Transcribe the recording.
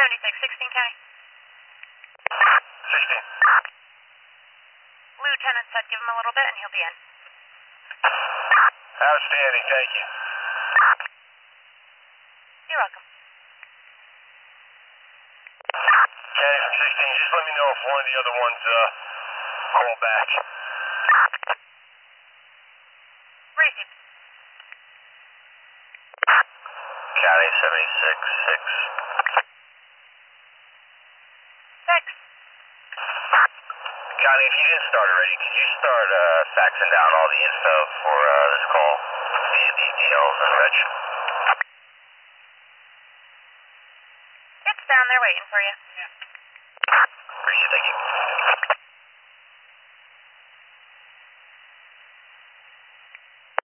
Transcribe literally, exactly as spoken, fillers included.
seventy-six, sixteen County. sixteen. Lieutenant said give him a little bit and he'll be in. Outstanding, thank you. You're welcome. County from sixteen, just let me know if one of the other ones uh, call back. Received. County seventy-six, six. Six. County, if you didn't start already, could you start uh, faxing down all the info for uh, this call via the D Ls and Reg? It's down there waiting for you. Appreciate it, thank you.